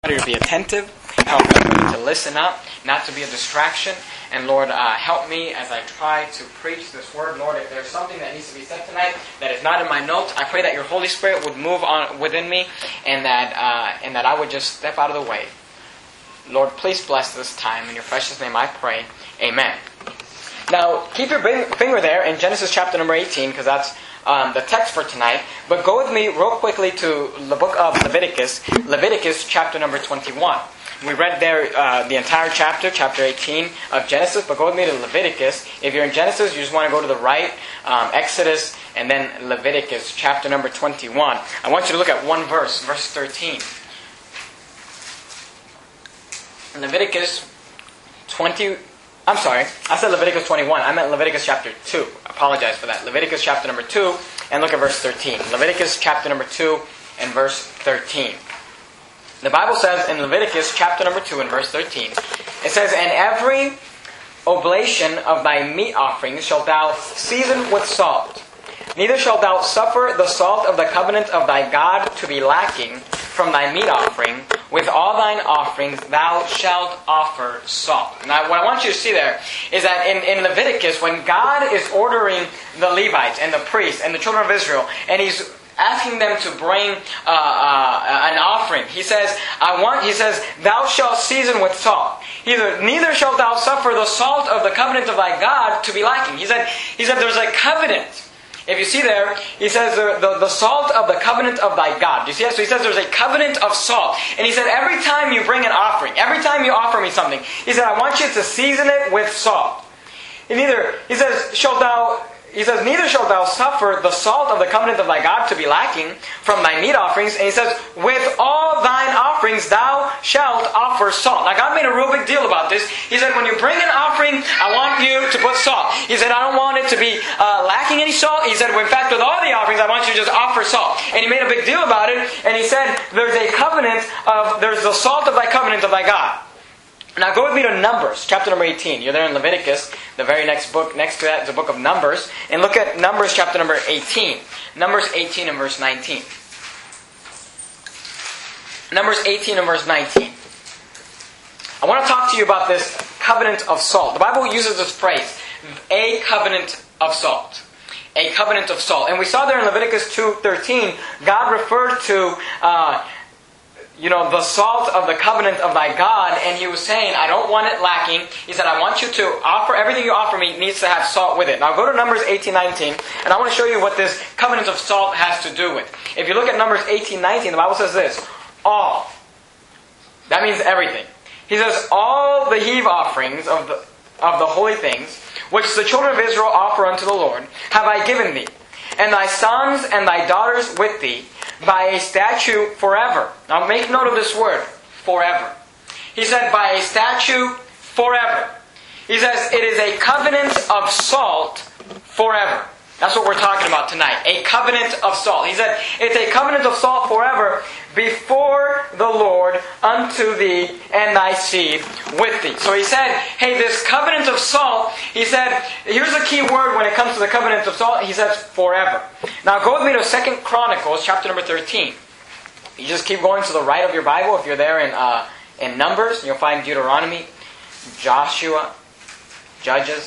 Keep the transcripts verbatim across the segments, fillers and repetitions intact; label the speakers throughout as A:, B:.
A: To be attentive, help everybody to listen up, not to be a distraction. And Lord, uh, help me as I try to preach this word. Lord, if there's something that needs to be said tonight that is not in my notes, I pray that your Holy Spirit would move on within me, and that uh, and that I would just step out of the way. Lord, please bless this time. In your precious name I pray. Amen. Now, keep your finger there in Genesis chapter number eighteen, because that's Um, the text for tonight, but go with me real quickly to the book of Leviticus, Leviticus chapter number twenty-one. We read there uh, the entire chapter, chapter eighteen of Genesis, but go with me to Leviticus. If you're in Genesis, you just want to go to the right, um, Exodus, and then Leviticus chapter number twenty-one. I want you to look at one verse, verse thirteen. Leviticus twenty. I'm sorry, I said Leviticus twenty-one. I meant Leviticus chapter two. I apologize for that. Leviticus chapter number two, and look at verse thirteen. Leviticus chapter number two and verse thirteen. The Bible says in Leviticus chapter number two and verse thirteen, it says, "And every oblation of thy meat offerings shalt thou season with salt. Neither shalt thou suffer the salt of the covenant of thy God to be lacking from thy meat offering. With all thine offerings thou shalt offer salt." Now, what I want you to see there is that in, in Leviticus, when God is ordering the Levites and the priests and the children of Israel, and He's asking them to bring uh, uh, an offering, He says, "I want." He says, "Thou shalt season with salt. Neither, neither shalt thou suffer the salt of the covenant of thy God to be lacking." He said, He said, there's a covenant. If you see there, he says the, the, the salt of the covenant of thy God. Do you see that? So he says there's a covenant of salt. And he said every time you bring an offering, every time you offer me something, he said I want you to season it with salt. And neither, he says, shalt thou... He says, "Neither shalt thou suffer the salt of the covenant of thy God to be lacking from thy meat offerings." And he says, "With all thine offerings thou shalt offer salt." Now God made a real big deal about this. He said, when you bring an offering, I want you to put salt. He said, I don't want it to be uh, lacking any salt. He said, well, in fact, with all the offerings, I want you to just offer salt. And he made a big deal about it. And he said, there's a covenant of, there's the salt of thy covenant of thy God. Now go with me to Numbers, chapter number eighteen. You're there in Leviticus. The very next book, next to that is the book of Numbers. And look at Numbers chapter number eighteen. Numbers eighteen and verse nineteen. Numbers eighteen and verse nineteen. I want to talk to you about this covenant of salt. The Bible uses this phrase, a covenant of salt. A covenant of salt. And we saw there in Leviticus two thirteen, God referred to... Uh, You know, the salt of the covenant of thy God, and He was saying, I don't want it lacking. He said, I want you to offer, everything you offer me needs to have salt with it. Now go to Numbers eighteen nineteen, and I want to show you what this covenant of salt has to do with. If you look at Numbers eighteen nineteen, the Bible says this, all. That means everything. He says, all the heave offerings of the, of the holy things, which the children of Israel offer unto the Lord, have I given thee, and thy sons and thy daughters with thee, by a statute forever. Now make note of this word, forever. He said, by a statute forever. He says, it is a covenant of salt forever. That's what we're talking about tonight. A covenant of salt. He said, it's a covenant of salt forever before the Lord unto thee and thy seed with thee. So he said, hey, this covenant of salt, he said, here's a key word when it comes to the covenant of salt. He says, forever. Now go with me to Second Chronicles chapter number thirteen. You just keep going to the right of your Bible. If you're there in, uh, in Numbers, you'll find Deuteronomy, Joshua, Judges,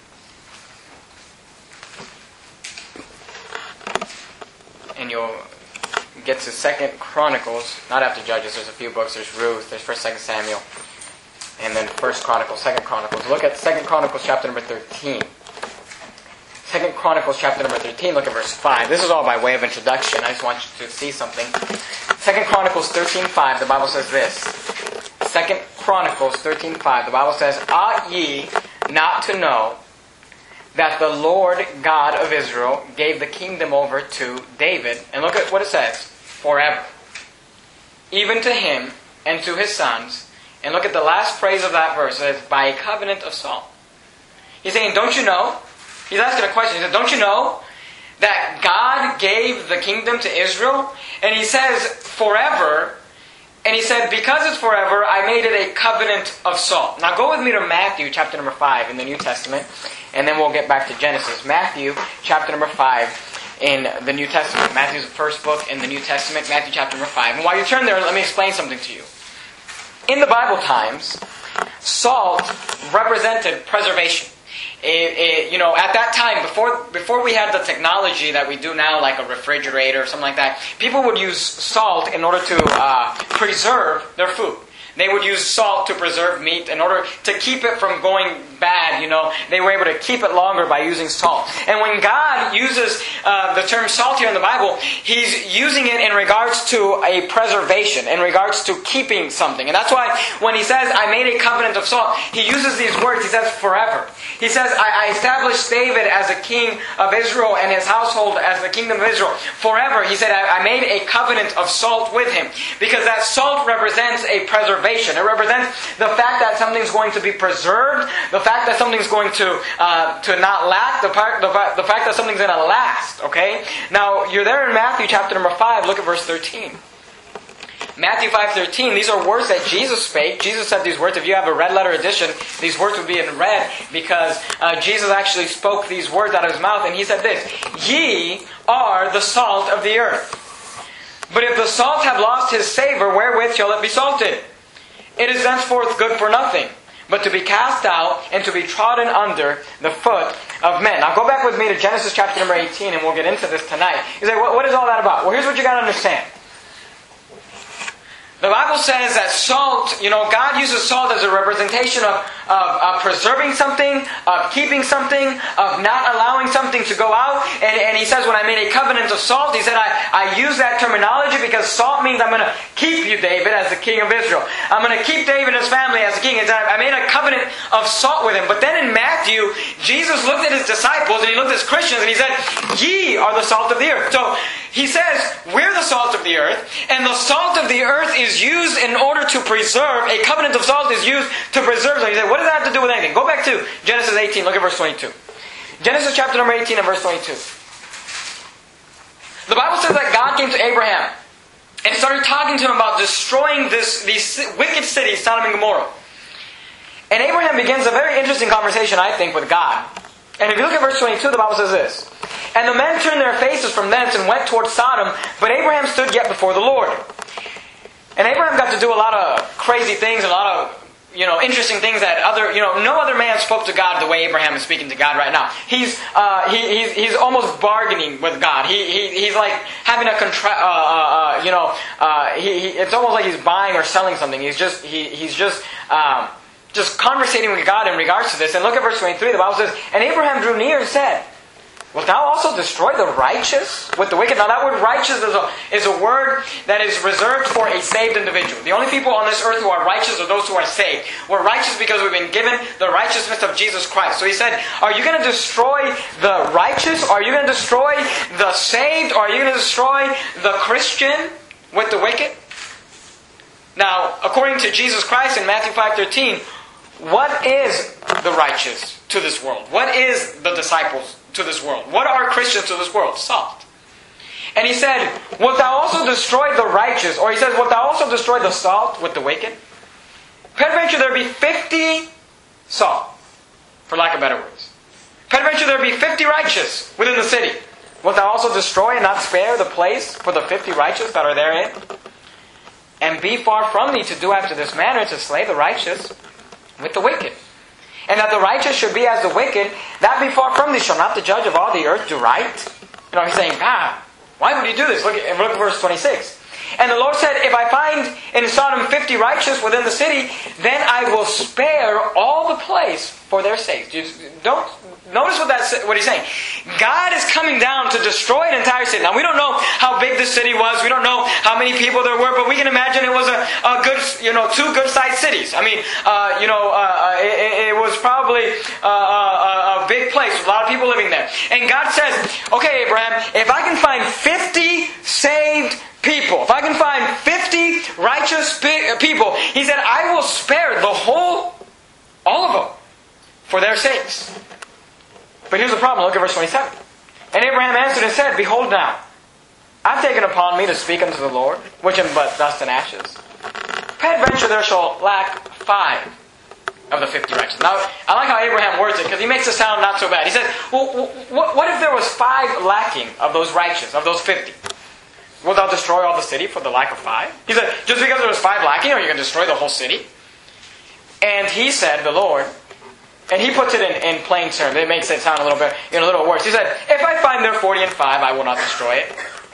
A: and you'll get to Second Chronicles, not after Judges, there's a few books, there's Ruth, there's First, Second Samuel, and then First Chronicles, Second Chronicles. Look at Second Chronicles chapter number thirteen. Second Chronicles chapter number thirteen, look at verse five. This is all by way of introduction, I just want you to see something. Second Chronicles thirteen five, the Bible says this. Second Chronicles thirteen five, the Bible says, ought ye not to know that the Lord God of Israel gave the kingdom over to David. And look at what it says. Forever. Even to him and to his sons. And look at the last phrase of that verse. It says, by a covenant of salt. He's saying, don't you know? He's asking a question. He says, don't you know that God gave the kingdom to Israel? And he says, forever. And he said, because it's forever, I made it a covenant of salt. Now go with me to Matthew chapter number five in the New Testament. And then we'll get back to Genesis. Matthew chapter number five in the New Testament. Matthew's the first book in the New Testament, Matthew chapter number five. And while you turn there, let me explain something to you. in the Bible times, salt represented preservation. It, it, you know, at that time, before before we had the technology that we do now, like a refrigerator or something like that, people would use salt in order to uh, preserve their food. They would use salt to preserve meat in order to keep it from going bad, you know. They were able to keep it longer by using salt. And when God uses uh, the term salt here in the Bible, He's using it in regards to a preservation, in regards to keeping something. And that's why when He says, I made a covenant of salt, He uses these words. He says, forever. He says, I, I established David as a king of Israel and his household as the kingdom of Israel. Forever, He said, I, I made a covenant of salt with him. Because that salt represents a preservation. It represents the fact that something's going to be preserved, the fact that something's going to uh, to not lack, the, part, the, the fact that something's going to last. Okay? Now, you're there in Matthew chapter number five. Look at verse thirteen. Matthew five thirteen, these are words that Jesus spake. Jesus said these words. If you have a red letter edition, these words would be in red because uh, Jesus actually spoke these words out of His mouth. And He said this, Ye are the salt of the earth. But if the salt have lost his savor, wherewith shall it be salted? It is thenceforth good for nothing, but to be cast out and to be trodden under the foot of men. Now go back with me to Genesis chapter number eighteen and we'll get into this tonight. You say, what, what is all that about? Well, here's what you got to understand. The Bible says that salt, you know, God uses salt as a representation of, of, of preserving something, of keeping something, of not allowing something to go out. And, and He says, when I made a covenant of salt, He said, I, I use that terminology because salt means I'm going to keep you, David, as the king of Israel. I'm going to keep David and his family as the king. And I made a covenant of salt with him. But then in Matthew, Jesus looked at His disciples and He looked at His Christians and He said, Ye are the salt of the earth. So He says, we're the salt of the earth, and the salt of the earth is used in order to preserve. A covenant of salt is used to preserve something. You say, what does that have to do with anything? Go back to Genesis eighteen. Look at verse twenty-two. Genesis chapter number eighteen and verse twenty-two. The Bible says that God came to Abraham and started talking to him about destroying this, these wicked cities, Sodom and Gomorrah. And Abraham begins a very interesting conversation, I think, with God. And if you look at verse twenty-two, the Bible says this. And the men turned their faces from thence and went towards Sodom, but Abraham stood yet before the Lord. And Abraham got to do a lot of crazy things, a lot of, you know, interesting things that other, you know, no other man spoke to God the way Abraham is speaking to God right now. He's, uh, he, he's, he's almost bargaining with God. He, he, he's like having a contract, uh, uh, you know, uh, he, he, it's almost like he's buying or selling something. He's just, he, he's just, um, just conversating with God in regards to this. And look at verse twenty-three. The Bible says, and Abraham drew near and said, Wilt thou also destroy the righteous with the wicked? Now that word righteous is a, is a word that is reserved for a saved individual. The only people on this earth who are righteous are those who are saved. We're righteous because we've been given the righteousness of Jesus Christ. So he said, are you going to destroy the righteous? Or are you going to destroy the saved? Or are you going to destroy the Christian with the wicked? Now, according to Jesus Christ in Matthew five thirteen, what is the righteous to this world? What is the disciples to this world? What are Christians to this world? Salt. And he said, wilt thou also destroy the righteous? Or he says, wilt thou also destroy the salt with the wicked? Peradventure there be fifty salt, for lack of better words. Peradventure there be fifty righteous within the city. Wilt thou also destroy and not spare the place for the fifty righteous that are therein? And be far from thee to do after this manner, to slay the righteous with the wicked. And that the righteous should be as the wicked, that be far from thee. Shall not the judge of all the earth do right? You know, he's saying, God, why would you do this? Look at, look at verse twenty-six. And the Lord said, if I find in Sodom fifty righteous within the city, then I will spare all the place for their sakes. Don't notice what that's what he's saying. God is coming down to destroy an entire city. Now we don't know how big this city was. We don't know how many people there were, but we can imagine it was a, a good, you know, two good-sized cities. I mean, uh, you know, uh, it, it was probably a, a, a big place with a lot of people living there. And God says, okay, Abraham, if I can find fifty saved people, if I can find fifty righteous people, he said, I will spare the whole, all of them, for their sakes. But here's the problem. Look at verse twenty-seven. And Abraham answered and said, behold now, I've taken upon me to speak unto the Lord, which am but dust and ashes. Peradventure there shall lack five of the fifty righteous. Now, I like how Abraham words it, because he makes it sound not so bad. He says, well, what if there was five lacking of those righteous, of those fifty? Wilt thou destroy all the city for the lack of five? He said, just because there was five lacking, are you going to destroy the whole city? And he said, the Lord, and he puts it in, in plain terms. It makes it sound a little bit, you know, a little worse. He said, if I find there forty and five, I will not destroy it.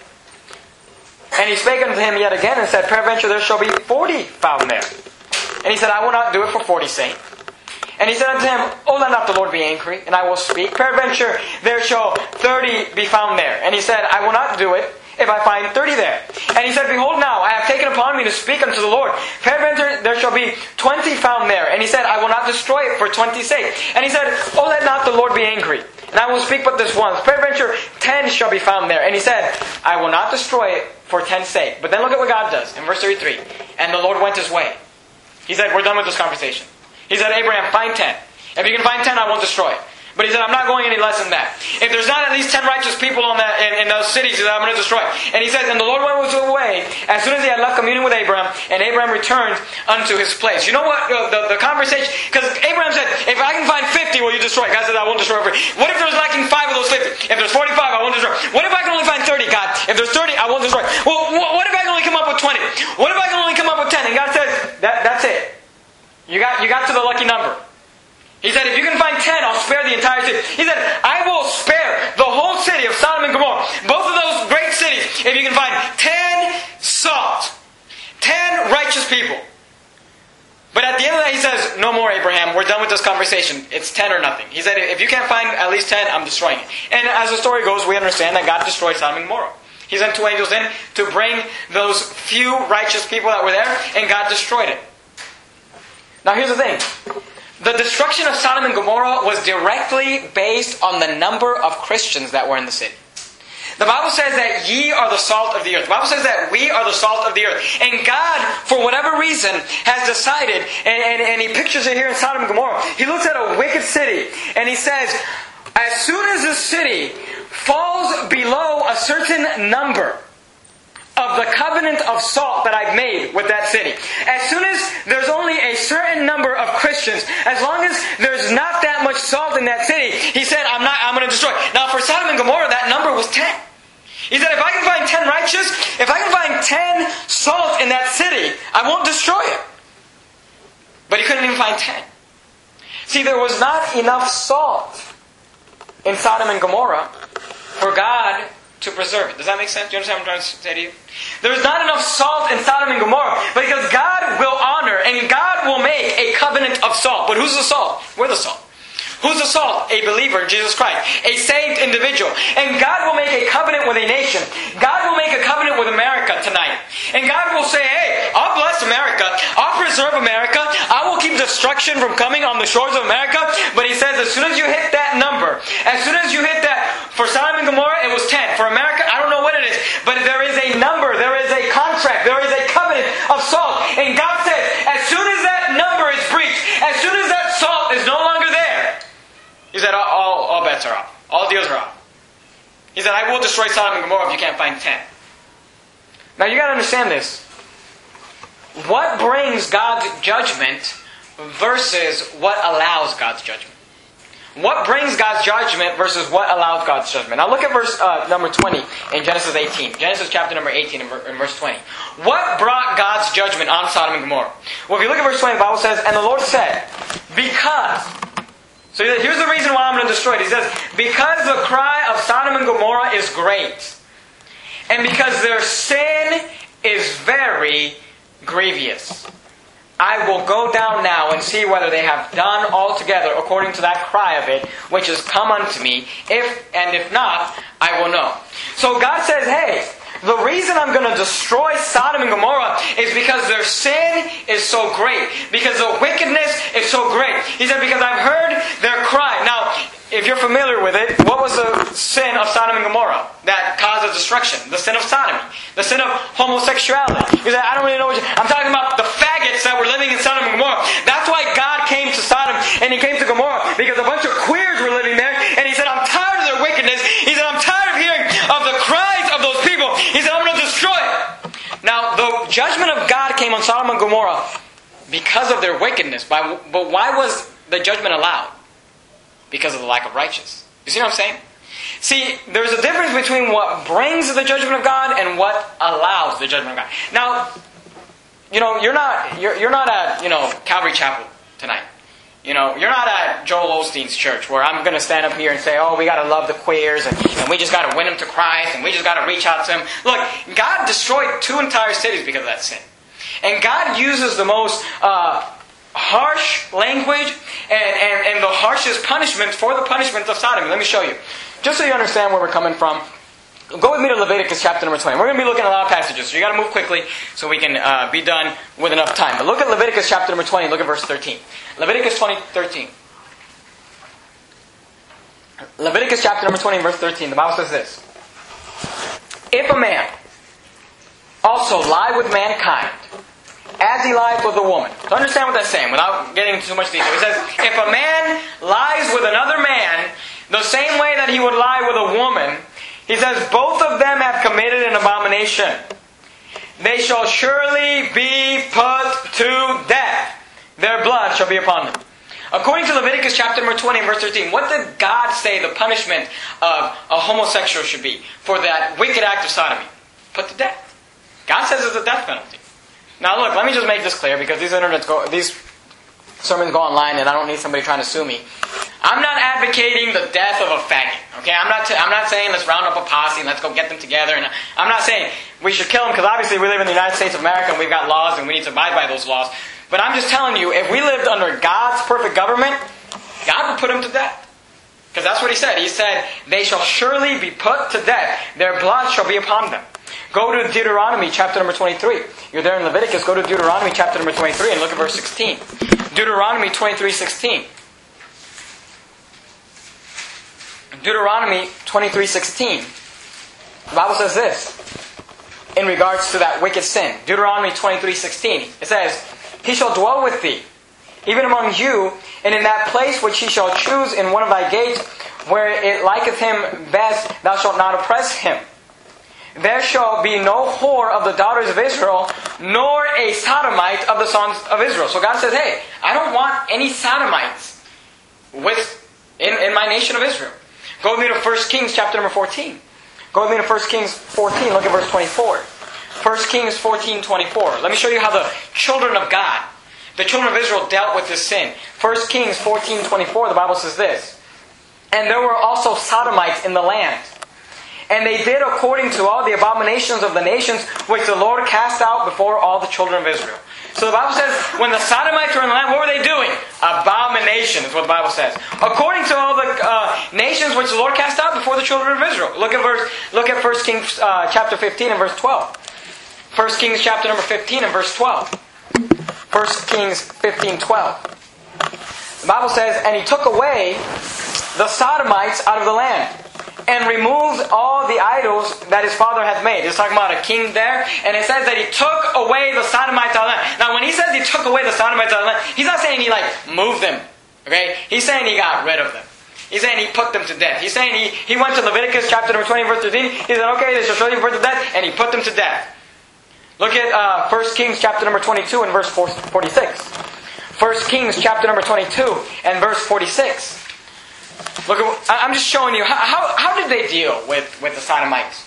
A: And he spake unto him yet again and said, peradventure there shall be forty found there. And he said, I will not do it for forty's sake. And he said unto him, O let not the Lord be angry, and I will speak. Peradventure there shall thirty be found there. And he said, I will not do it if I find thirty there. And he said, behold now, I have taken upon me to speak unto the Lord. Peradventure there shall be twenty found there. And he said, I will not destroy it for twenty's sake. And he said, O let not the Lord be angry, and I will speak but this once. Peradventure ten shall be found there. And he said, I will not destroy it for ten's sake. But then look at what God does in verse thirty-three. And the Lord went his way. He said, we're done with this conversation. He said, Abraham, find ten. If you can find ten, I won't destroy it. But he said, I'm not going any less than that. If there's not at least ten righteous people on that, in, in those cities, he said, I'm going to destroy it. And he says, and the Lord went away as soon as he had left communion with Abraham, and Abraham returned unto his place. You know what? The, the, the conversation, because Abraham said, if I can find fifty, will you destroy it? God said, I won't destroy it. What if there's lacking five of those fifty? If there's forty-five, I won't destroy it. What if I can only find thirty, God? If there's thirty, I won't destroy it. Well, what if I can only come up with twenty? What if I can only come up with ten? And God says, that, that's it. You got, you got to the lucky number. He said, if you can find ten, I'll spare the entire city. He said, I will spare the whole city of Sodom and Gomorrah. Both of those great cities, if you can find ten salt, ten righteous people. But at the end of that, he says, no more, Abraham. We're done with this conversation. It's ten or nothing. He said, if you can't find at least ten, I'm destroying it. And as the story goes, we understand that God destroyed Sodom and Gomorrah. He sent two angels in to bring those few righteous people that were there, and God destroyed it. Now here's the thing. The destruction of Sodom and Gomorrah was directly based on the number of Christians that were in the city. The Bible says that ye are the salt of the earth. The Bible says that we are the salt of the earth. And God, for whatever reason, has decided, and, and, and He pictures it here in Sodom and Gomorrah. He looks at a wicked city, and He says, as soon as this city falls below a certain number of the covenant of salt that I've made with that city. As soon as there's only a certain number of Christians, as long as there's not that much salt in that city, he said, I'm not, I'm going to destroy it. Now for Sodom and Gomorrah, that number was ten. He said, if I can find ten righteous, if I can find ten salt in that city, I won't destroy it. But he couldn't even find ten. See, there was not enough salt in Sodom and Gomorrah for God to preserve it. Does that make sense? Do you understand what I'm trying to say to you? There's not enough salt in Sodom and Gomorrah because God will honor and God will make a covenant of salt. But who's the salt? We're the salt. Who's the salt? A believer in Jesus Christ. A saved individual. And God will make a covenant with a nation. God will make a covenant with America tonight. And God will say, hey, I'll bless America. I'll preserve America. I will keep destruction from coming on the shores of America. But He says, as soon as you hit that number, as soon as you hit that, for Sodom and Gomorrah, it was ten. For America, I don't know what it is. But there is a number. There is a contract. There is a covenant of salt. And God says, as soon as that number is breached, as soon as that salt is no longer there, He said, all, all, all bets are off. All deals are off. He said, I will destroy Sodom and Gomorrah if you can't find ten. Now you got to understand this. What brings God's judgment versus what allows God's judgment? What brings God's judgment versus what allows God's judgment? Now look at verse uh, number twenty in Genesis eighteen. Genesis chapter number eighteen and verse twenty. What brought God's judgment on Sodom and Gomorrah? Well, if you look at verse twenty, the Bible says, and the Lord said, because... So here's the reason why I'm going to destroy it. He says, because the cry of Sodom and Gomorrah is great, and because their sin is very grievous, I will go down now and see whether they have done altogether according to that cry of it, which has come unto me. If and if not, I will know. So God says, hey, the reason I'm going to destroy Sodom and Gomorrah is because their sin is so great. Because the wickedness is so great. He said, because I've heard their cry. Now, if you're familiar with it, what was the sin of Sodom and Gomorrah that caused the destruction? The sin of sodomy. The sin of homosexuality. He said, I don't really know what you... I'm talking about the faggots that were living in Sodom and Gomorrah. That's why God came to Sodom and He came to Gomorrah. Because a bunch of queers were living there. And He said, I'm tired of their wickedness. He said, I'm tired of hearing of the cries of those people. He said, I'm going to destroy it. Now, the judgment of God came on Sodom and Gomorrah because of their wickedness. But why was the judgment allowed? Because of the lack of righteousness. You see what I'm saying? See, there's a difference between what brings the judgment of God and what allows the judgment of God. Now, you know, you're not you're, you're not at, you know, Calvary Chapel tonight. You know, you're not at Joel Osteen's church where I'm going to stand up here and say, oh, we got to love the queers and, and we just got to win them to Christ and we just got to reach out to them. Look, God destroyed two entire cities because of that sin. And God uses the most uh, harsh language and, and, and the harshest punishment for the punishment of sodomy. Let me show you. Just so you understand where we're coming from, go with me to Leviticus chapter number twenty. We're going to be looking at a lot of passages, so you got to move quickly so we can uh, be done with enough time. But look at Leviticus chapter number twenty. Look at verse thirteen. Leviticus twenty, thirteen. Leviticus chapter number twenty, verse thirteen. The Bible says this: if a man also lie with mankind, as he lies with a woman. So understand what that's saying without getting into too much detail. It says, if a man lies with another man the same way that he would lie with a woman, he says, both of them have committed an abomination. They shall surely be put to death. Their blood shall be upon them. According to Leviticus chapter number twenty, verse thirteen, what did God say the punishment of a homosexual should be for that wicked act of sodomy? Put to death. God says it's a death penalty. Now look, let me just make this clear because these internets go, these sermons go online and I don't need somebody trying to sue me. I'm not advocating the death of a faggot. Okay, I'm not. T- I'm not saying let's round up a posse and let's go get them together. And I'm not saying we should kill them because obviously we live in the United States of America and we've got laws and we need to abide by those laws. But I'm just telling you, if we lived under God's perfect government, God would put them to death. Because that's what He said. He said, "They shall surely be put to death; their blood shall be upon them." Go to Deuteronomy chapter number twenty-three. You're there in Leviticus. Go to Deuteronomy chapter number twenty-three and look at verse sixteen. Deuteronomy twenty-three sixteen. Deuteronomy twenty-three sixteen. The Bible says this in regards to that wicked sin. Deuteronomy twenty-three sixteen. It says, "He shall dwell with thee, even among you, and in that place which he shall choose in one of thy gates, where it liketh him best, thou shalt not oppress him. There shall be no whore of the daughters of Israel, nor a sodomite of the sons of Israel." So God says, hey, I don't want any sodomites with in, in my nation of Israel. Go with me to First Kings chapter number fourteen. Go with me to First Kings fourteen, look at verse twenty-four. First Kings fourteen twenty-four. Let me show you how the children of God, the children of Israel, dealt with this sin. First Kings fourteen twenty-four, the Bible says this: "And there were also sodomites in the land. And they did according to all the abominations of the nations which the Lord cast out before all the children of Israel." So the Bible says, when the sodomites were in the land, what were they doing? Abomination is what the Bible says. According to all the uh, nations which the Lord cast out before the children of Israel. Look at verse. Look at First Kings uh, chapter fifteen and verse twelve. First Kings chapter number fifteen and verse twelve. First Kings fifteen twelve. The Bible says, "And he took away the sodomites out of the land, and removed all the idols that his father hath made." It's talking about a king there. And it says that he took away the sodomites out of the land. Now when he says he took away the sodomites out of the land, he's not saying he like moved them. Okay? He's saying he got rid of them. He's saying he put them to death. He's saying he, he went to Leviticus chapter number twenty verse thirteen. He said, okay, they shall surely be put to death. And he put them to death. Look at uh, First Kings chapter number twenty-two and verse forty-six. First Kings chapter number twenty-two and verse forty-six. Look, at, I'm just showing you, how, how, how did they deal with, with the sodomites?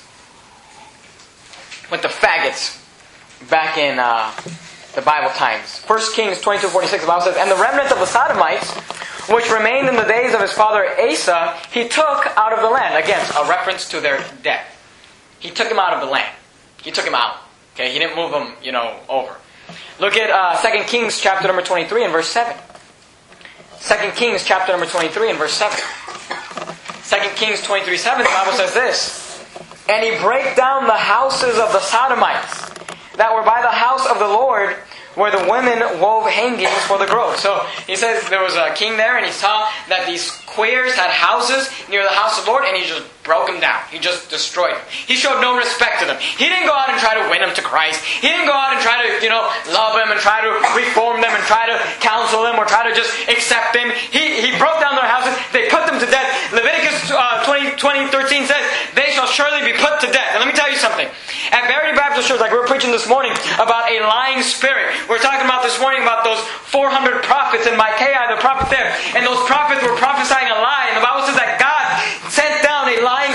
A: With the faggots back in uh, the Bible times. First Kings twenty-two forty-six, the Bible says, "And the remnant of the sodomites, which remained in the days of his father Asa, he took out of the land." Again, a reference to their death. He took him out of the land. He took him out. Okay, he didn't move them, you know, over. Look at uh, Second Kings chapter number twenty-three and verse seven. Second Kings chapter number twenty-three and verse seven. Second Kings twenty-three seven, the Bible says this: "And he brake down the houses of the sodomites that were by the house of the Lord, where the women wove hangings for the grove." So he says there was a king there and he saw that these queers had houses near the house of the Lord, and he just broke them down. He just destroyed them. He showed no respect to them. He didn't go out and try to win them to Christ. He didn't go out and try to, you know, love them and try to reform them and try to counsel them or try to just accept them. He, he broke down their houses. They put them to death. Leviticus uh, twenty, twenty, thirteen says, "They shall surely be put to death." And let me tell you something. At Verity Baptist Church, like we were preaching this morning about a lying spirit. We're talking about this morning about those four hundred prophets and Micaiah, the prophet there. And those prophets were prophesying a lie. And the Bible says that God sent down a lying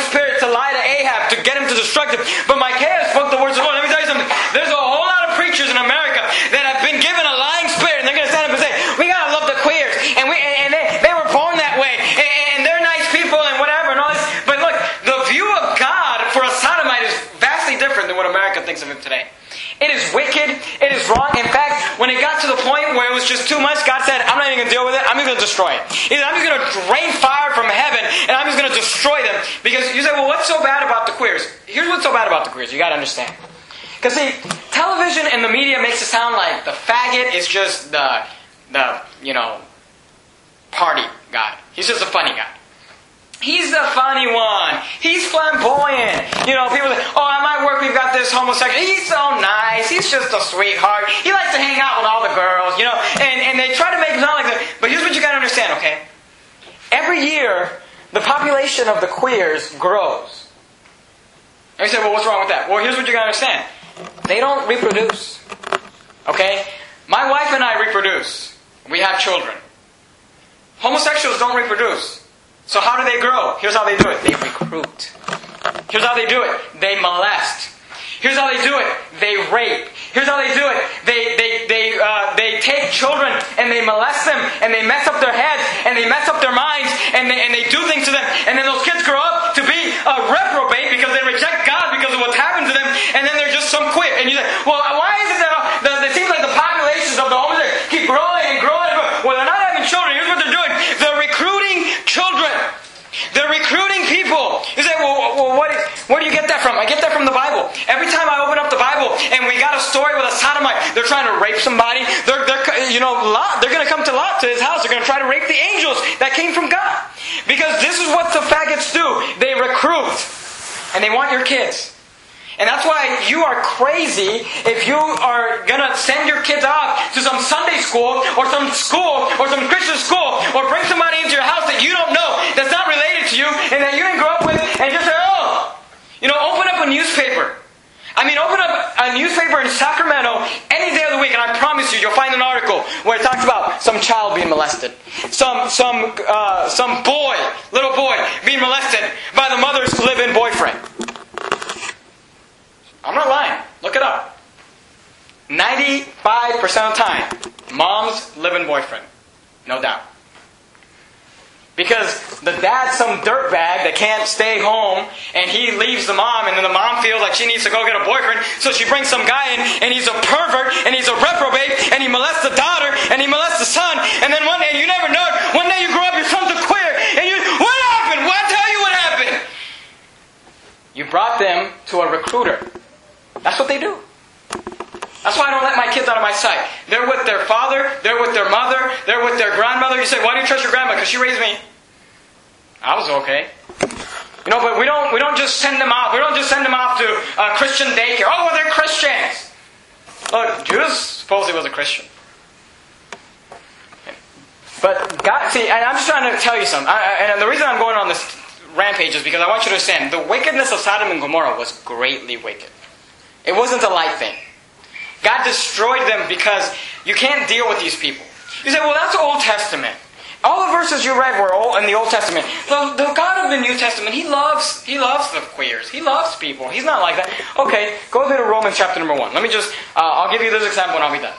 A: it got to the point where it was just too much, God said, I'm not even going to deal with it. I'm just going to destroy it. He said, I'm just going to rain fire from heaven and I'm just going to destroy them. Because you say, well, what's so bad about the queers? Here's what's so bad about the queers. You got to understand. Because see, television and the media makes it sound like the faggot is just the, the, you know, party guy. He's just a funny guy. He's the funny one. He's flamboyant. You know, people say, oh, at my work we've got this homosexual. He's so nice. He's just a sweetheart. He likes to hang out with all the girls, you know. And, and they try to make it sound like that. But here's what you got to understand, okay? Every year, the population of the queers grows. And you say, well, what's wrong with that? Well, here's what you got to understand. They don't reproduce. Okay? My wife and I reproduce. We have children. Homosexuals don't reproduce. So how do they grow? Here's how they do it. They recruit. Here's how they do it. They molest. Here's how they do it. They rape. Here's how they do it. They they they uh, they take children and they molest them and they mess up their heads and they mess up their minds and they and they do things to them. And then those kids grow up to be a reprobate because they reject God because of what's happened to them. And then they're just some queer. And you say, well, why is it that uh, the, it seems like the populations of the homeless keep growing and growing and growing? Well, they're not having children. Here's what they're doing. They're recruiting children. They're recruiting people. You say, well, well what, where do you get that from? I get that from the Bible. Every time I open up the Bible and we got a story with a sodomite, they're trying to rape somebody. They're, they're you know, Lot, they're going to come to Lot, to his house. They're going to try to rape the angels that came from God. Because this is what the faggots do. They recruit. And they want your kids. And that's why you are crazy if you are going to send your kids off to some Sunday school or some school or some Christian school or bring somebody into your house that you don't know, that's not related to you and that you didn't grow up with and just say, oh, you know, open up a newspaper. I mean, open up a newspaper in Sacramento any day of the week and I promise you, you'll find an article where it talks about some child being molested. Some, some, uh, some boy, little boy being molested by the mother's live-in boyfriend. I'm not lying. Look it up. ninety-five percent of the time, mom's live-in boyfriend. No doubt. Because the dad's some dirtbag that can't stay home and he leaves the mom and then the mom feels like she needs to go get a boyfriend so she brings some guy in and he's a pervert and he's a reprobate and he molests the daughter and he molests the son and then one day, you never know it, one day you grow up, your son's a queer and you, what happened? Well, I'll tell you what happened. You brought them to a recruiter. That's what they do. That's why I don't let my kids out of my sight. They're with their father, they're with their mother, they're with their grandmother. You say, why do you trust your grandma? Because she raised me. I was okay. You know, but we don't we don't just send them off. We don't just send them off to uh, Christian daycare. Oh, well, they're Christians. Look, Judas supposedly was a Christian. But God, see, and I'm just trying to tell you something. I, and the reason I'm going on this rampage is because I want you to understand the wickedness of Sodom and Gomorrah was greatly wicked. It wasn't a light thing. God destroyed them because you can't deal with these people. You say, well, that's Old Testament. All the verses you read were all in the Old Testament. The, the God of the New Testament, He loves He loves the queers. He loves people. He's not like that. Okay, go to Romans chapter number one. Let me just, uh, I'll give you this example and I'll be done.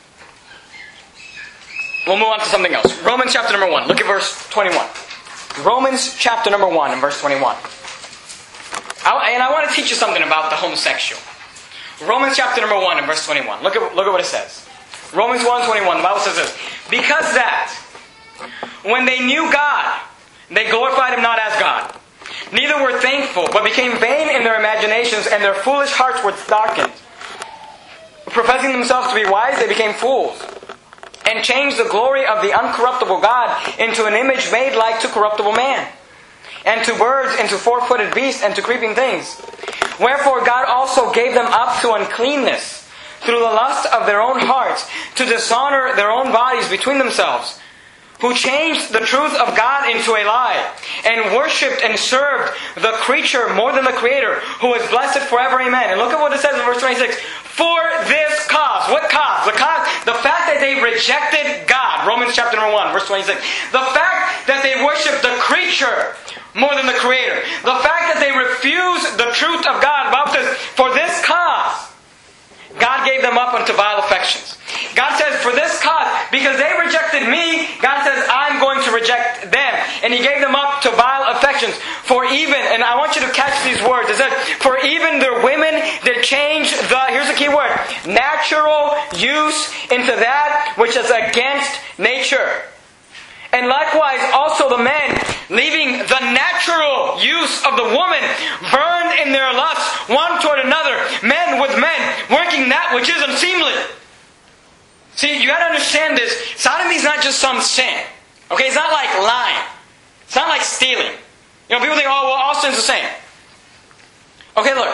A: We'll move on to something else. Romans chapter number one. Look at verse twenty-one. Romans chapter number one and verse twenty-one. I, and I want to teach you something about the homosexual. Romans chapter number one and verse twenty-one. Look at, look at what it says. Romans one twenty-one. The Bible says this. Because that, when they knew God, they glorified Him not as God. Neither were thankful, but became vain in their imaginations, and their foolish hearts were darkened. Professing themselves to be wise, they became fools, and changed the glory of the uncorruptible God into an image made like to corruptible man, and to birds, and to four-footed beasts, and to creeping things. Wherefore God also gave them up to uncleanness through the lust of their own hearts, to dishonor their own bodies between themselves, who changed the truth of God into a lie, and worshipped and served the creature more than the Creator, who is blessed forever. Amen. And look at what it says in verse twenty-six. For this cause. What cause? The cause, the fact that they rejected God. Romans chapter number one, verse twenty-six. The fact that they worshiped the creature more than the Creator. The fact that they refused the truth of God. The Bible says, for this cause, God gave them up unto vile affections. God says, for this cause, because they rejected me, God says, I'm going to reject them. And He gave them up to vile affections. For even, and I want you to catch these words, it says, for even their women did change the, here's the key word, natural use into that which is against nature. And likewise also the men, leaving the natural use of the woman, burn in their lust one toward another, men with men, working that which is unseemly. See, you got to understand this. Sodomy is not just some sin. Okay, it's not like lying. It's not like stealing. You know, people think, oh, well, all sin's the same. Okay, look.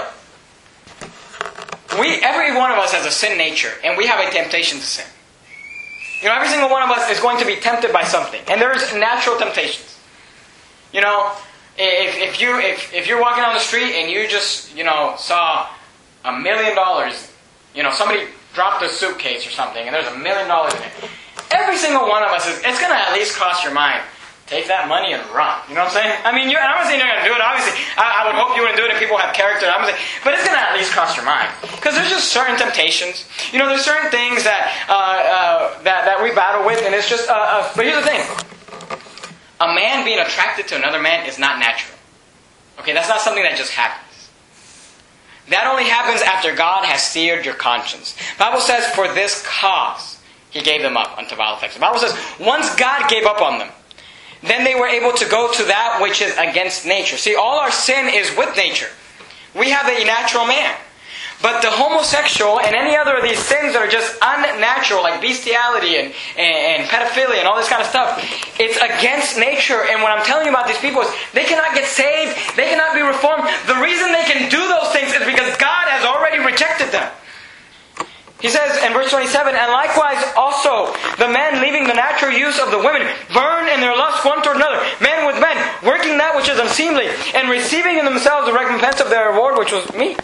A: We, every one of us has a sin nature, and we have a temptation to sin. You know, every single one of us is going to be tempted by something. And there's natural temptations. You know, if, if, you, if, if you're walking down the street and you just, you know, saw a million dollars, you know, somebody dropped a suitcase or something and there's a million dollars in it. Every single one of us, is it's going to at least cross your mind. Take that money and run. You know what I'm saying? I mean, you're, I'm not saying you're going to do it. Obviously, I, I would hope you wouldn't do it if people have character. I'm saying, but it's going to at least cross your mind. Because there's just certain temptations. You know, there's certain things that uh, uh, that, that we battle with, and it's just... Uh, uh, but here's the thing. A man being attracted to another man is not natural. Okay, that's not something that just happens. That only happens after God has seared your conscience. The Bible says, for this cause, He gave them up unto vile effects. The Bible says, once God gave up on them, then they were able to go to that which is against nature. See, all our sin is with nature. We have a natural man. But the homosexual and any other of these sins that are just unnatural, like bestiality and, and, and pedophilia and all this kind of stuff, it's against nature. And what I'm telling you about these people is they cannot get saved. They cannot be reformed. The reason they can do those things is because God has already rejected them. He says in verse twenty-seven, and likewise also the men, leaving the natural use of the women, burn in their lust one toward another, men with men, working that which is unseemly, and receiving in themselves the recompense of their reward, which was meat.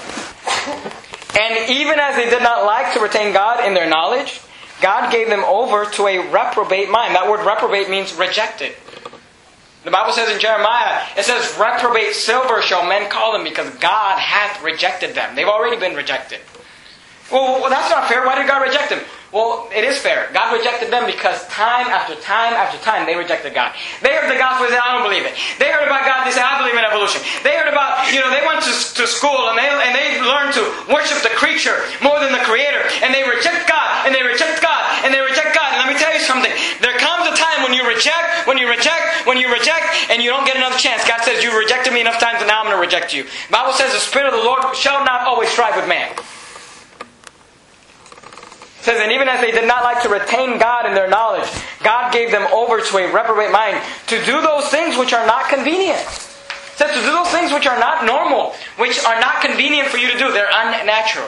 A: And even as they did not like to retain God in their knowledge, God gave them over to a reprobate mind. That word reprobate means rejected. The Bible says in Jeremiah, it says, reprobate silver shall men call them, because God hath rejected them. They've already been rejected. Well, well, that's not fair. Why did God reject them? Well, it is fair. God rejected them because time after time after time they rejected God. They heard the gospel and said, I don't believe it. They heard about God, they said, I believe in evolution. They heard about, you know, they went to, to school and they and they learned to worship the creature more than the Creator. And they reject God, and they reject God, and they reject God. And let me tell you something. There comes a time when you reject, when you reject, when you reject, and you don't get another chance. God says, you rejected me enough times and now I'm going to reject you. The Bible says, the Spirit of the Lord shall not always strive with man. It says, and even as they did not like to retain God in their knowledge, God gave them over to a reprobate mind to do those things which are not convenient. It says to do those things which are not normal, which are not convenient for you to do. They're unnatural.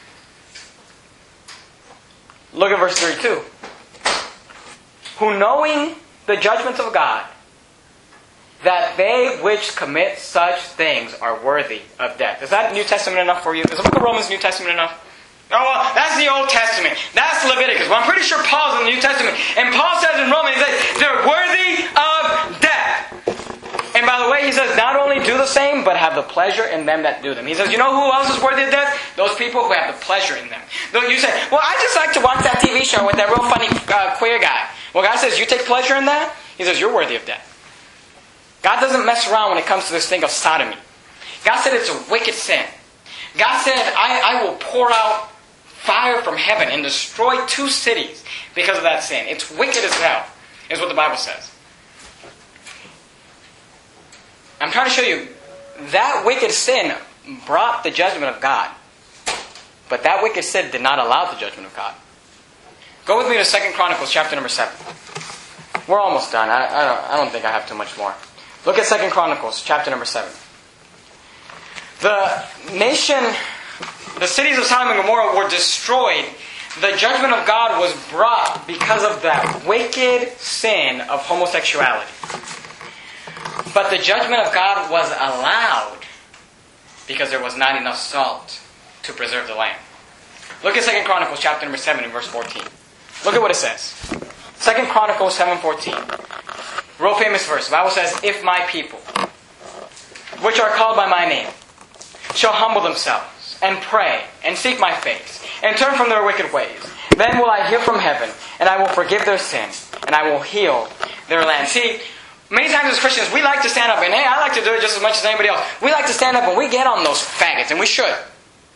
A: Look at verse thirty-two. Who knowing the judgments of God, that they which commit such things are worthy of death. Is that New Testament enough for you? Is the book of Romans New Testament enough? Oh, well, that's the Old Testament. That's Leviticus. Well, I'm pretty sure Paul's in the New Testament. And Paul says in Romans, he says, they're worthy of death. And by the way, he says, not only do the same, but have the pleasure in them that do them. He says, you know who else is worthy of death? Those people who have the pleasure in them. Though you say, well, I just like to watch that T V show with that real funny uh, queer guy. Well, God says, you take pleasure in that? He says, you're worthy of death. God doesn't mess around when it comes to this thing of sodomy. God said it's a wicked sin. God said, I, I will pour out fire from heaven and destroy two cities because of that sin. It's wicked as hell, is what the Bible says. I'm trying to show you, that wicked sin brought the judgment of God. But that wicked sin did not allow the judgment of God. Go with me to Second Chronicles chapter number seven. We're almost done. I, I, don't, I don't think I have too much more. Look at Second Chronicles chapter number seven. The nation... The cities of Sodom and Gomorrah were destroyed. The judgment of God was brought because of that wicked sin of homosexuality. But the judgment of God was allowed because there was not enough salt to preserve the land. Look at Second Chronicles chapter number seven and verse fourteen. Look at what it says. Second Chronicles seven fourteen. Real famous verse. The Bible says, if my people, which are called by my name, shall humble themselves, and pray, and seek my face, and turn from their wicked ways, then will I hear from heaven, and I will forgive their sin, and I will heal their land. See, many times as Christians, we like to stand up, and hey, I like to do it just as much as anybody else. We like to stand up and we get on those faggots, and we should.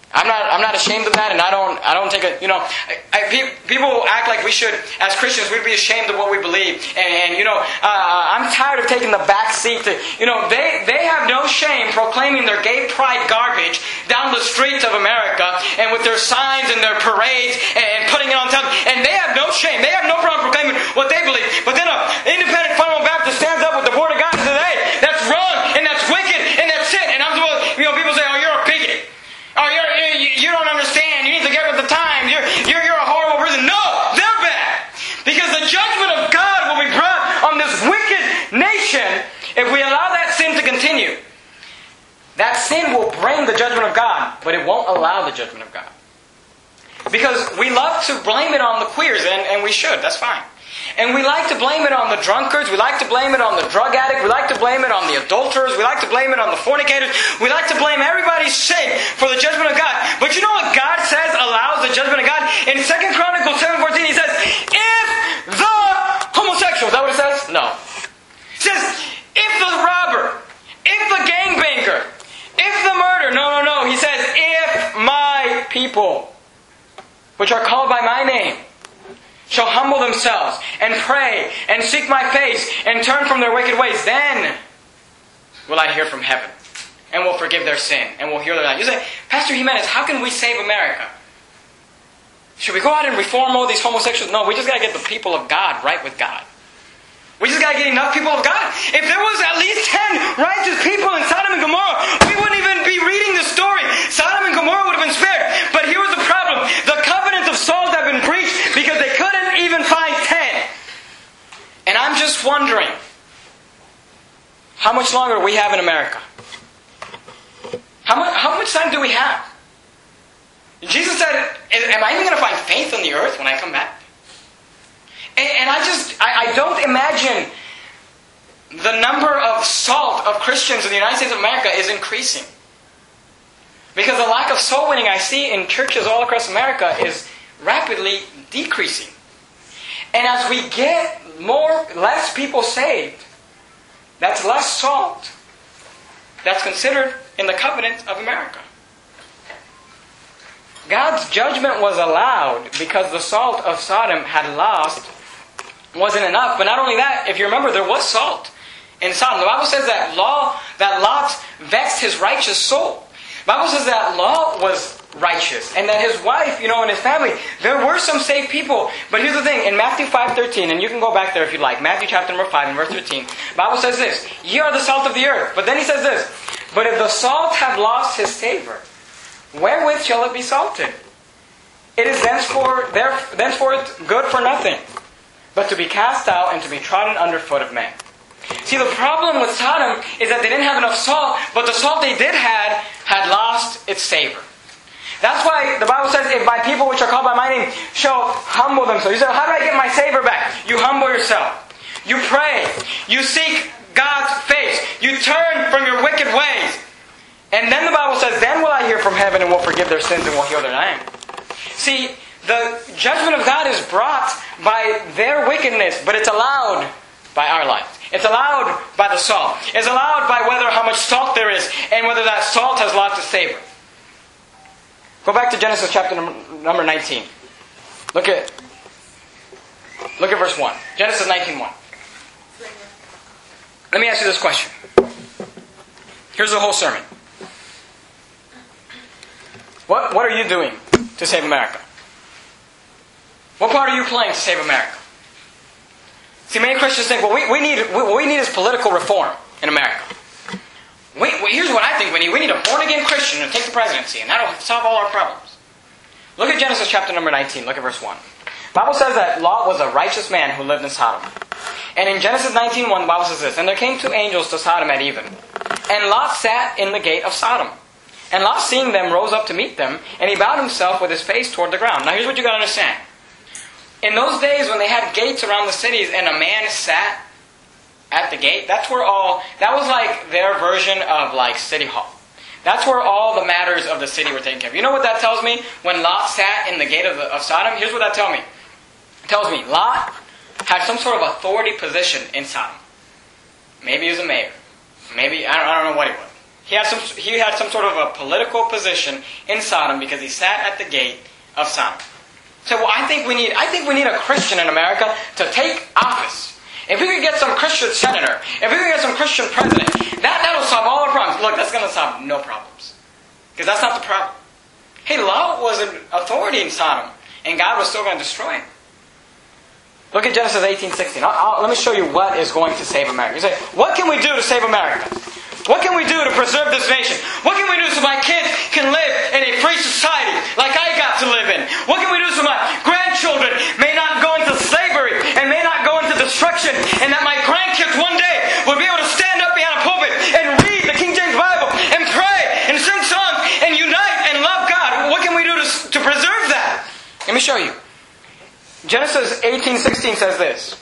A: I'm not. I'm not ashamed of that, and I don't. I don't take a. You know, I, I, people act like we should, as Christians, we'd be ashamed of what we believe. And, and you know, uh, I'm tired of taking the back seat. To, you know, they they have no shame proclaiming their gay pride garbage down the streets of America, and with their signs and their parades, and, and putting it on top. And they have no shame. They have no problem proclaiming what they believe. But then an independent fundamental Baptist stands up with the Word of God and says, "Hey, that's wrong, and that's wicked, and that's sin." And I'm supposed, you know, people say, "Oh, you're a bigot. Oh, you're, you, you don't understand. You need to get with the times. You're, you're, you're a horrible person." No, they're bad. Because the judgment of God will be brought on this wicked nation if we allow that sin to continue. That sin will bring the judgment of God, but it won't allow the judgment of God. Because we love to blame it on the queers, and, and we should. That's fine. And we like to blame it on the drunkards. We like to blame it on the drug addict. We like to blame it on the adulterers. We like to blame it on the fornicators. We like to blame everybody's sin for the judgment of God. But you know what God says allows the judgment of God? In Second Chronicles seven fourteen, He says, if the homosexual, is that what it says? No. It says, if the robber, if the gangbanger, if the murder, no, no, no. He says, if my people, which are called by my name, shall humble themselves and pray and seek my face and turn from their wicked ways, then will I hear from heaven and will forgive their sin and will heal their land. You say, Pastor Jimenez, how can we save America? Should we go out and reform all these homosexuals? No, we just got to get the people of God right with God. We just got to get enough people of God. If there was at least ten righteous people in Sodom and Gomorrah, we wouldn't even be reading this story. Sodom and Gomorrah would have been spared. But here was the problem. The covenants of salt have been breached because they couldn't even find ten. And I'm just wondering, how much longer we have in America? How much, how much time do we have? Jesus said, am I even going to find faith on the earth when I come back? And I just, I, I don't imagine the number of salt of Christians in the United States of America is increasing. Because the lack of soul winning I see in churches all across America is rapidly decreasing. And as we get more, less people saved, that's less salt that's considered in the covenant of America. God's judgment was allowed because the salt of Sodom had lost wasn't enough. But not only that, if you remember, there was salt in Sodom. The Bible says that law, that Lot vexed his righteous soul. The Bible says that Lot was righteous, and that his wife, you know, and his family, there were some saved people. But here's the thing, in Matthew five thirteen, and you can go back there if you like, Matthew chapter number five and verse thirteen, the Bible says this, ye are the salt of the earth. But then he says this, but if the salt have lost his savor, wherewith shall it be salted? It is thenceforth, thenceforth good for nothing, but to be cast out and to be trodden underfoot of men. See, the problem with Sodom is that they didn't have enough salt, but the salt they did have had lost its savor. That's why the Bible says, if my people which are called by my name shall humble themselves. You say, how do I get my savor back? You humble yourself. You pray. You seek God's face. You turn from your wicked ways. And then the Bible says, then will I hear from heaven and will forgive their sins and will heal their land. See, the judgment of God is brought by their wickedness, but it's allowed by our lives. It's allowed by the salt. It's allowed by whether how much salt there is and whether that salt has lost its savor. Go back to Genesis chapter number nineteen. Look at look at verse one. Genesis nineteen one. Let me ask you this question. Here's the whole sermon. What what are you doing to save America? What part are you playing to save America? See, many Christians think, well, we, we need what we need is political reform in America. We, we, here's what I think we need. We need a born-again Christian to take the presidency, and that'll solve all our problems. Look at Genesis chapter number nineteen. Look at verse one. The Bible says that Lot was a righteous man who lived in Sodom. And in Genesis nineteen one, the Bible says this, and there came two angels to Sodom at even. And Lot sat in the gate of Sodom. And Lot, seeing them, rose up to meet them, and he bowed himself with his face toward the ground. Now here's what you got to understand. In those days when they had gates around the cities and a man sat at the gate, that's where all, that was like their version of like City Hall. That's where all the matters of the city were taken care of. You know what that tells me? When Lot sat in the gate of, the, of Sodom, here's what that tells me. It tells me Lot had some sort of authority position in Sodom. Maybe he was a mayor. Maybe, I don't, I don't know what he was. He had some, he had some sort of a political position in Sodom because he sat at the gate of Sodom. So well, I think we need I think we need a Christian in America to take office. If we could get some Christian senator, if we could get some Christian president, that, that'll solve all our problems. Look, that's going to solve no problems. Because that's not the problem. Hey, Lot was an authority in Sodom, and God was still going to destroy him. Look at Genesis eighteen sixteen. I'll, I'll, let me show you what is going to save America. You say, what can we do to save America? What can we do to preserve this nation? What can we do so my kids can live in a free society like I got to live in? What can we do so my grandchildren may not go into slavery and may not go into destruction, and that my grandkids one day will be able to stand up behind a pulpit and read the King James Bible and pray and sing songs and unite and love God? What can we do to, to preserve that? Let me show you. Genesis eighteen sixteen says this.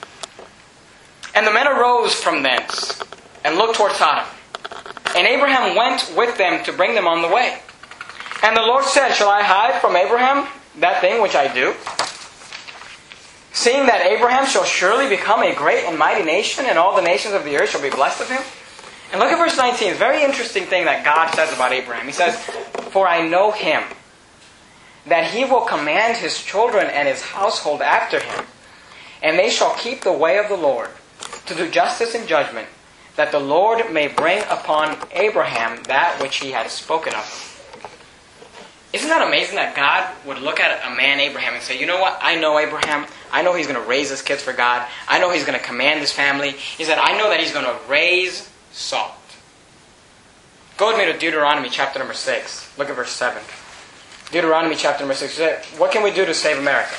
A: And the men arose from thence and looked toward Sodom. And Abraham went with them to bring them on the way. And the Lord said, shall I hide from Abraham that thing which I do? Seeing that Abraham shall surely become a great and mighty nation, and all the nations of the earth shall be blessed of him. And look at verse nineteen. It's a very interesting thing that God says about Abraham. He says, for I know him, that he will command his children and his household after him, and they shall keep the way of the Lord, to do justice and judgment, that the Lord may bring upon Abraham that which he had spoken of. Isn't that amazing that God would look at a man, Abraham, and say, you know what? I know Abraham. I know he's going to raise his kids for God. I know he's going to command his family. He said, I know that he's going to raise salt. Go with me to Deuteronomy chapter number six. Look at verse seven. Deuteronomy chapter number six. What can we do to save America?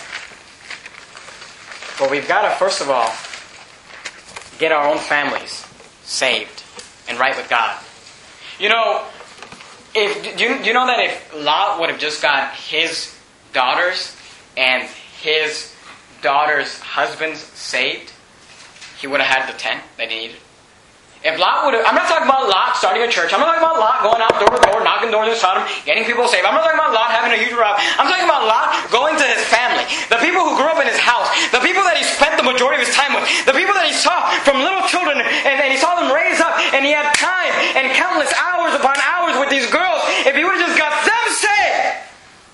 A: Well, we've got to, first of all, get our own families saved and right with God. You know, if do you, do you know that if Lot would have just got his daughters and his daughters' husbands saved, he would have had the ten that he needed? If Lot would have, I'm not talking about Lot starting a church. I'm not talking about Lot going out door to door, knocking doors in Sodom, getting people saved. I'm not talking about Lot having a huge revival. I'm talking about Lot going to his family. The people who grew up in his house. The people that he spent the majority of his time with. The people that he saw from little children, and, and he saw them raise up, and he had time and countless hours upon hours with these girls. If he would have just got them saved,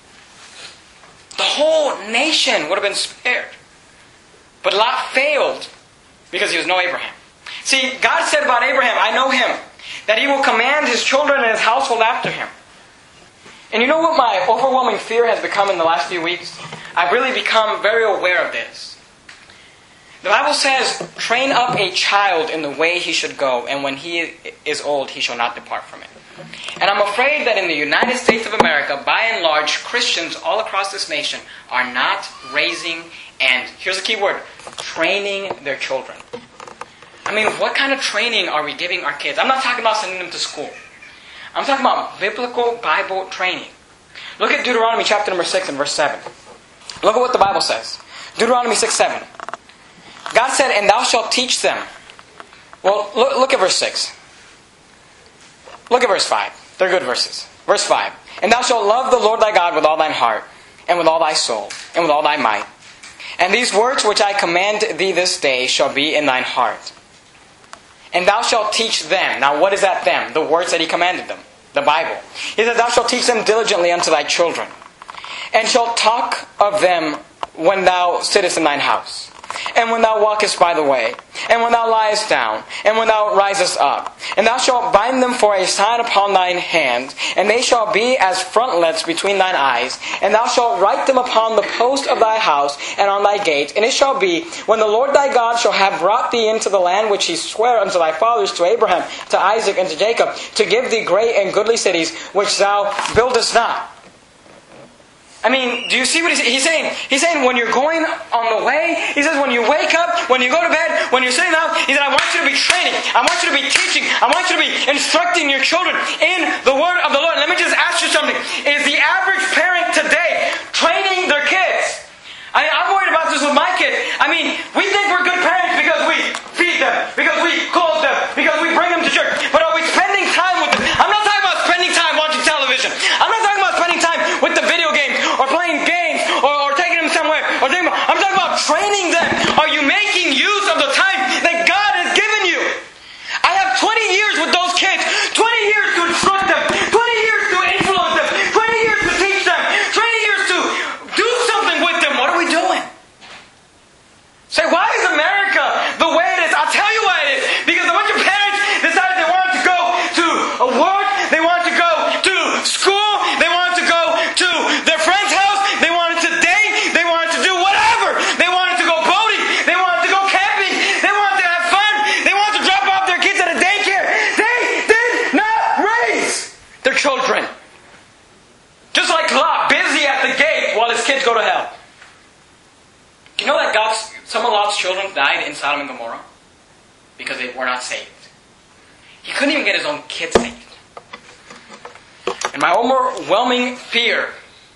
A: the whole nation would have been spared. But Lot failed because he was no Abraham. See, God said about Abraham, I know him, that he will command his children and his household after him. And you know what my overwhelming fear has become in the last few weeks? I've really become very aware of this. The Bible says, train up a child in the way he should go, and when he is old, he shall not depart from it. And I'm afraid that in the United States of America, by and large, Christians all across this nation are not raising, and here's the key word, training their children. I mean, what kind of training are we giving our kids? I'm not talking about sending them to school. I'm talking about biblical Bible training. Look at Deuteronomy chapter number six and verse seven. Look at what the Bible says. Deuteronomy six seven. God said, and thou shalt teach them. Well, look, look at verse six. Look at verse five. They're good verses. Verse five. And thou shalt love the Lord thy God with all thine heart, and with all thy soul, and with all thy might. And these words which I command thee this day shall be in thine heart. And thou shalt teach them. Now what is that them? The words that he commanded them. The Bible. He said, thou shalt teach them diligently unto thy children. And shalt talk of them when thou sittest in thine house. And when thou walkest by the way. And when thou liest down. And when thou risest up. And thou shalt bind them for a sign upon thine hand. And they shall be as frontlets between thine eyes. And thou shalt write them upon the post of thy house and on thy gate. And it shall be, when the Lord thy God shall have brought thee into the land which he sware unto thy fathers, to Abraham, to Isaac, and to Jacob, to give thee great and goodly cities, which thou buildest not. I mean, do you see what he's, he's saying? He's saying when you're going on the way, he says when you wake up, when you go to bed, when you're sitting down, he said, I want you to be training. I want you to be teaching. I want you to be instructing your children in the word of the Lord. Let me just ask you something. Is the average parent today training their kids? I, I'm worried about this with my kids. I mean, we think we're good parents because we feed them, because we clothe them, because we bring them to church. But are we spending time with them? I'm not talking about spending time watching television. I'm not talking about spending time with the video games or playing games or, or taking them somewhere. Or taking them, I'm talking about training them. Are you making use of the time that God has given you? I have twenty years with those kids. twenty years some of Lot's children died in Sodom and Gomorrah because they were not saved. He couldn't even get his own kids saved. And my overwhelming fear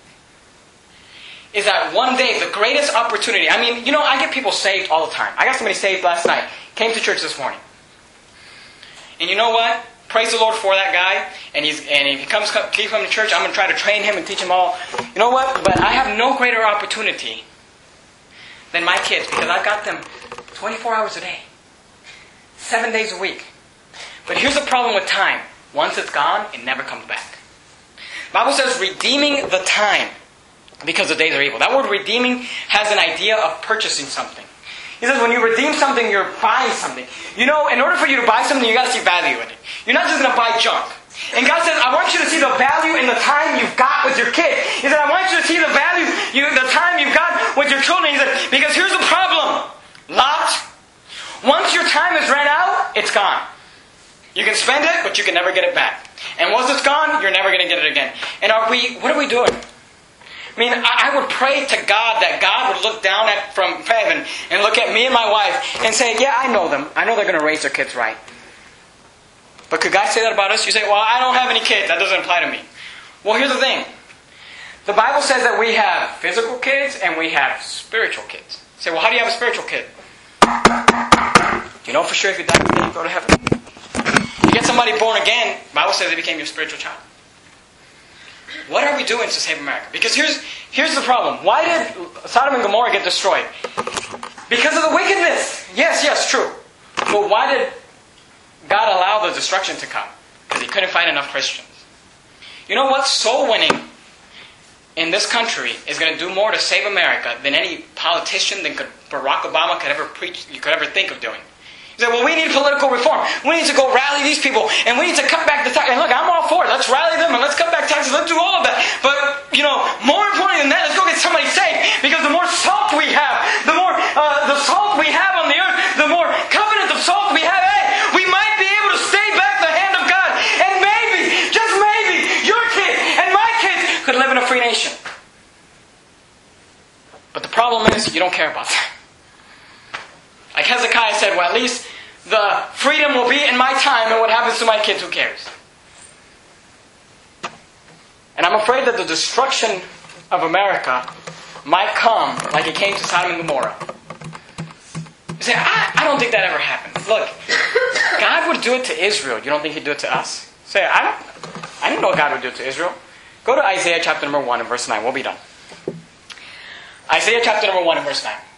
A: is that one day, the greatest opportunity... I mean, you know, I get people saved all the time. I got somebody saved last night. Came to church this morning. And you know what? Praise the Lord for that guy. And he's and if he comes, keep him to church, I'm going to try to train him and teach him all. You know what? But I have no greater opportunity than my kids, because I've got them twenty-four hours a day. Seven days a week. But here's the problem with time. Once it's gone, it never comes back. The Bible says redeeming the time because the days are evil. That word redeeming has an idea of purchasing something. He says when you redeem something, you're buying something. You know, in order for you to buy something, you got to see value in it. You're not just going to buy junk. And God says, I want you to see the value in the time you've got with your kid. He said, I want you to see the value, you, the time you've got with your children. He said, because here's the problem. Lot, once your time is ran out, it's gone. You can spend it, but you can never get it back. And once it's gone, you're never going to get it again. And are we? What are we doing? I mean, I, I would pray to God that God would look down at from heaven and look at me and my wife and say, yeah, I know them. I know they're going to raise their kids right. But could God say that about us? You say, well, I don't have any kids. That doesn't apply to me. Well, here's the thing. The Bible says that we have physical kids and we have spiritual kids. You say, well, how do you have a spiritual kid? Do you know for sure if you die today, you go to heaven? You get somebody born again, the Bible says they became your spiritual child. What are we doing to save America? Because here's here's the problem. Why did Sodom and Gomorrah get destroyed? Because of the wickedness. Yes, yes, true. But why did God allow the destruction to come? Because He couldn't find enough Christians. You know what? Soul winning in this country is going to do more to save America than any politician, than could Barack Obama could ever preach, you could ever think of doing. He said, well, we need political reform. We need to go rally these people. And we need to cut back the taxes. And look, I'm all for it. Let's rally them and let's cut back taxes. Let's do all of that. But, you know, more important than that, let's go get somebody saved. Because the more salt we have, the more uh, the salt we have on the earth, the more covenant of salt we have, hey, we might be able to stay back the hand of God. And maybe, just maybe, your kids and my kids could live in a free nation. But the problem is, you don't care about that. Like Hezekiah said, well, at least the freedom will be in my time, and what happens to my kids, who cares? And I'm afraid that the destruction of America might come like it came to Sodom and Gomorrah. You say, I, I don't think that ever happened. Look, God would do it to Israel. You don't think He'd do it to us? Say, I don't, I didn't know God would do it to Israel. Go to Isaiah chapter number one and verse nine. We'll be done. Isaiah chapter number one and verse nine.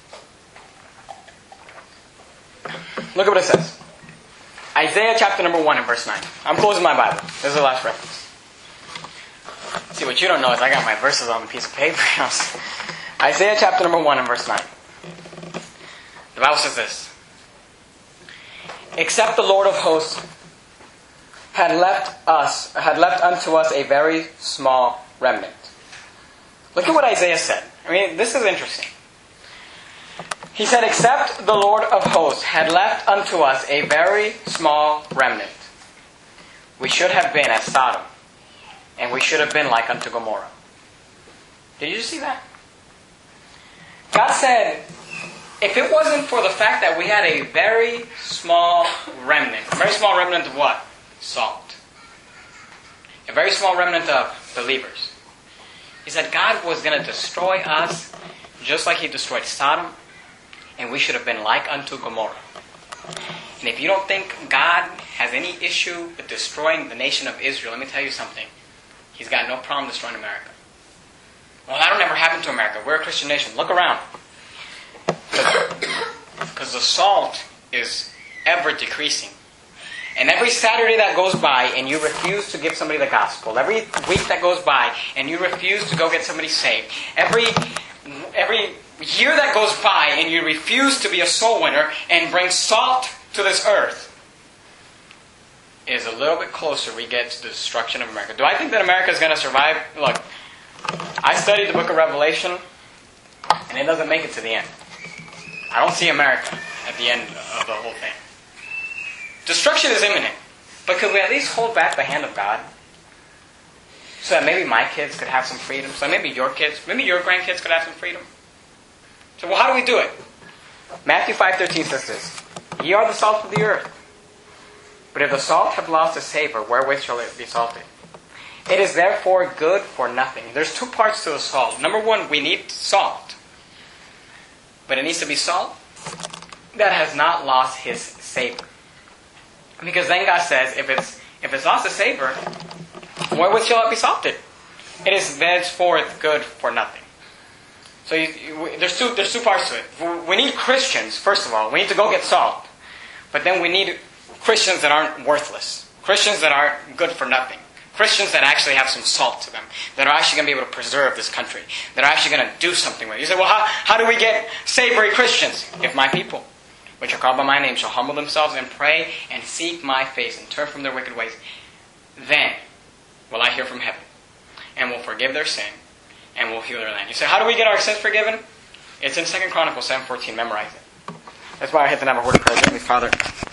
A: Look at what it says. Isaiah chapter number one and verse nine. I'm closing my Bible. This is the last reference. See, what you don't know is I got my verses on a piece of paper. Isaiah chapter number one and verse nine. The Bible says this. Except the Lord of hosts had left us, had left unto us a very small remnant. Look at what Isaiah said. I mean, this is interesting. He said, except the Lord of hosts had left unto us a very small remnant, we should have been as Sodom, and we should have been like unto Gomorrah. Did you see that? God said, if it wasn't for the fact that we had a very small remnant, a very small remnant of what? Salt. A very small remnant of believers. He said God was going to destroy us just like He destroyed Sodom, and we should have been like unto Gomorrah. And if you don't think God has any issue with destroying the nation of Israel, let me tell you something. He's got no problem destroying America. Well, that'll never happen to America. We're a Christian nation. Look around. Because the salt is ever decreasing. And every Saturday that goes by and you refuse to give somebody the gospel, every week that goes by and you refuse to go get somebody saved, every every year that goes by and you refuse to be a soul winner and bring salt to this earth, is a little bit closer we get to the destruction of America. Do I think that America is going to survive? Look, I studied the book of Revelation, and it doesn't make it to the end. I don't see America at the end of the whole thing. Destruction is imminent. But could we at least hold back the hand of God? So that maybe my kids could have some freedom. So maybe your kids, maybe your grandkids could have some freedom. So well, how do we do it? Matthew five thirteen says this, "Ye are the salt of the earth. But if the salt have lost its savor, wherewith shall it be salted? It is therefore good for nothing." There's two parts to the salt. Number one, we need salt. But it needs to be salt that has not lost his savor. Because then God says, if it's if it's lost its savor, wherewith shall it be salted? It is thenceforth good for nothing. So you, you, there's two there's two parts to it. We need Christians, first of all. We need to go get salt. But then we need Christians that aren't worthless. Christians that aren't good for nothing. Christians that actually have some salt to them. That are actually going to be able to preserve this country. That are actually going to do something with it. You say, well, how, how do we get savory Christians? If my people, which are called by my name, shall humble themselves and pray and seek my face and turn from their wicked ways, then will I hear from heaven and will forgive their sin and will heal their land. You say, how do we get our sins forgiven? It's in Second Chronicles seven fourteen. Memorize it. That's why I hit the number. Word of prayer. Heavenly Father,